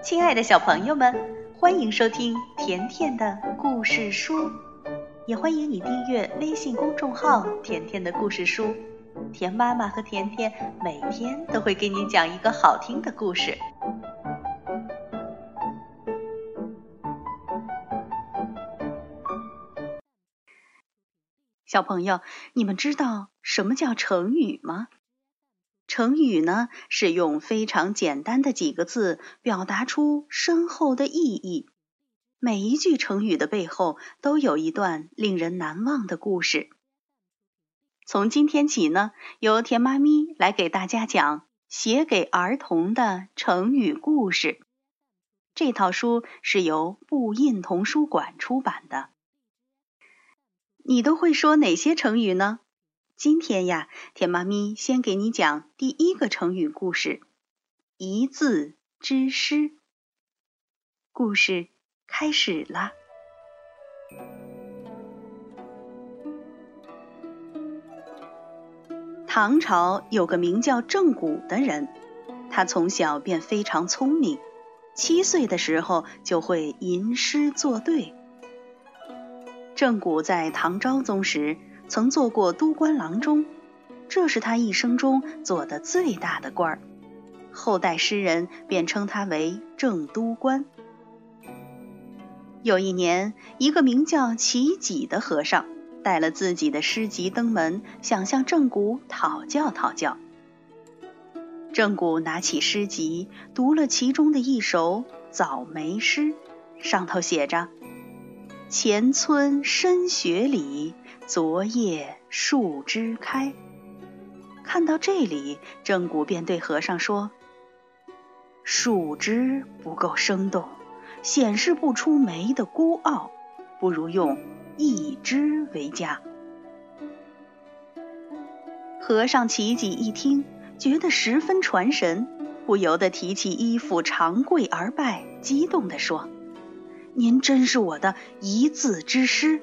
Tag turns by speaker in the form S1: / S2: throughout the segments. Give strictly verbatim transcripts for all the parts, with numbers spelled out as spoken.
S1: 亲爱的小朋友们，欢迎收听甜甜的故事书，也欢迎你订阅微信公众号甜甜的故事书。甜妈妈和甜甜每天都会给你讲一个好听的故事。小朋友，你们知道什么叫成语吗？成语呢，是用非常简单的几个字表达出深厚的意义。每一句成语的背后都有一段令人难忘的故事。从今天起呢，由甜妈咪来给大家讲写给儿童的成语故事。这套书是由布印童书馆出版的。你都会说哪些成语呢？今天呀，甜妈咪先给你讲第一个成语故事，一字之师。故事开始了。唐朝有个名叫郑谷的人，他从小便非常聪明，七岁的时候就会吟诗作对。郑谷在唐昭宗时曾做过都官郎中，这是他一生中做的最大的官儿，后代诗人便称他为郑都官。有一年，一个名叫齐己的和尚带了自己的诗集登门，想向郑谷讨教讨教。郑谷拿起诗集，读了其中的一首早梅诗，上头写着：前村深雪里，昨夜树枝开。看到这里，郑谷便对和尚说：树枝不够生动，显示不出梅的孤傲，不如用一枝为佳。和尚齐己一听，觉得十分传神，不由得提起衣服长跪而拜，激动地说：您真是我的一字之师。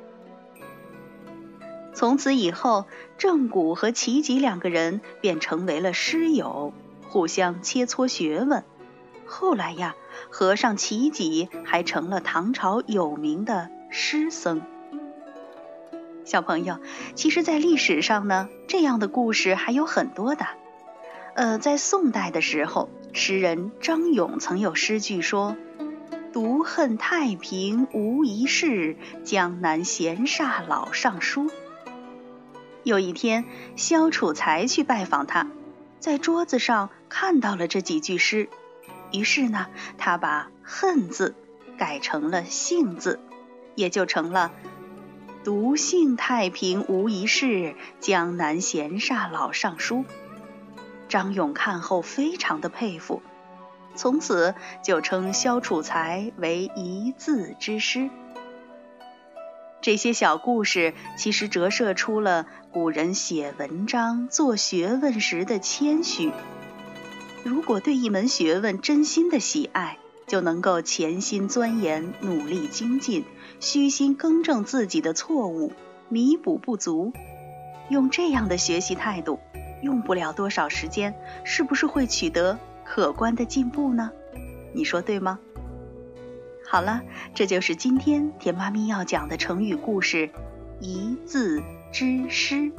S1: 从此以后，郑谷和齐己两个人便成为了师友，互相切磋学问。后来呀，和尚齐己还成了唐朝有名的诗僧。小朋友，其实在历史上呢，这样的故事还有很多的。呃，在宋代的时候，诗人张勇曾有诗句说：独恨太平无一事，江南闲煞老尚书。有一天，萧楚才去拜访他，在桌子上看到了这几句诗，于是呢，他把恨字改成了幸字，也就成了独幸太平无一事，江南闲煞老尚书。张勇看后非常的佩服，从此就称萧楚才为一字之师。这些小故事其实折射出了古人写文章做学问时的谦虚。如果对一门学问真心的喜爱，就能够潜心钻研，努力精进，虚心更正自己的错误，弥补不足。用这样的学习态度，用不了多少时间，是不是会取得可观的进步呢？你说对吗？好了，这就是今天甜妈咪要讲的成语故事，一字之师。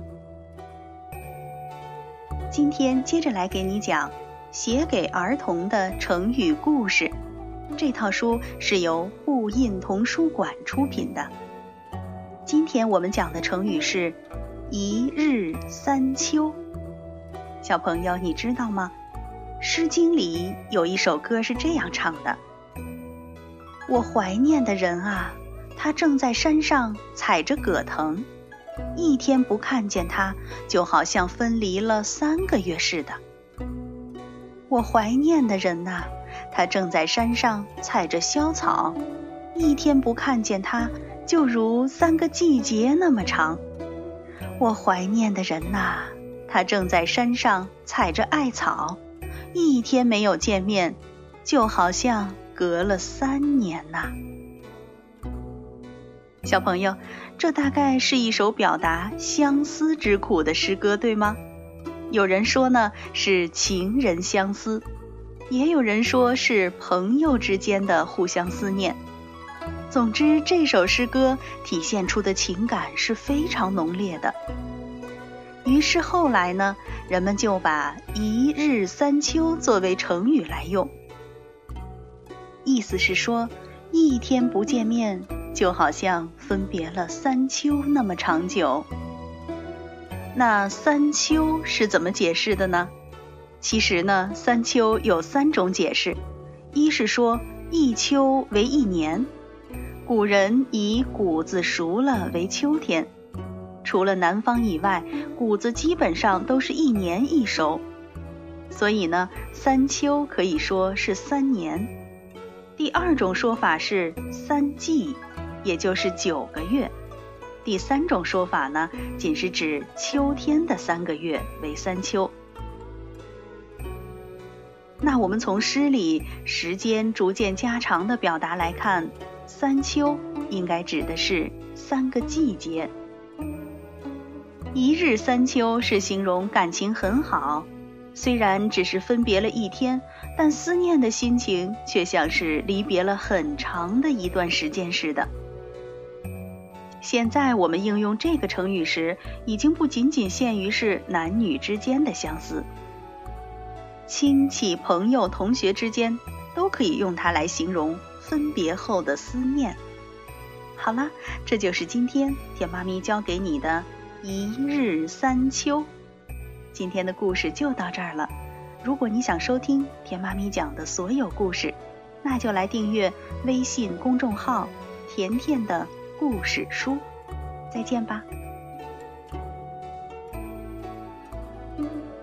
S1: 今天接着来给你讲写给儿童的成语故事。这套书是由布印童书馆出品的。今天我们讲的成语是一日三秋。小朋友，你知道吗？诗经里有一首歌是这样唱的：我怀念的人啊，他正在山上采着葛藤，一天不看见他，就好像分离了三个月似的。我怀念的人呐、啊，他正在山上采着萧草，一天不看见他，就如三个季节那么长。我怀念的人呐、啊，他正在山上采着艾草，一天没有见面，就好像隔了三年呐、啊。小朋友，这大概是一首表达相思之苦的诗歌，对吗？有人说呢，是情人相思。 也有人说是朋友之间的互相思念。总之，这首诗歌体现出的情感是非常浓烈的。于是后来呢，人们就把一日三秋作为成语来用，意思是说，一天不见面，就好像分别了三秋那么长久。那三秋是怎么解释的呢？其实呢，三秋有三种解释。一是说一秋为一年，古人以谷子熟了为秋天，除了南方以外，谷子基本上都是一年一熟，所以呢，三秋可以说是三年。第二种说法是三季，也就是九个月。第三种说法呢，仅是指秋天的三个月为三秋。那我们从诗里时间逐渐加长的表达来看，三秋应该指的是三个季节。一日三秋是形容感情很好，虽然只是分别了一天，但思念的心情却像是离别了很长的一段时间似的。现在我们应用这个成语时，已经不仅仅限于是男女之间的相思，亲戚、朋友、同学之间都可以用它来形容分别后的思念。好啦，这就是今天甜妈咪教给你的一日三秋。今天的故事就到这儿了。如果你想收听甜妈咪讲的所有故事，那就来订阅微信公众号甜甜的故事书。再见吧。
S2: 嗯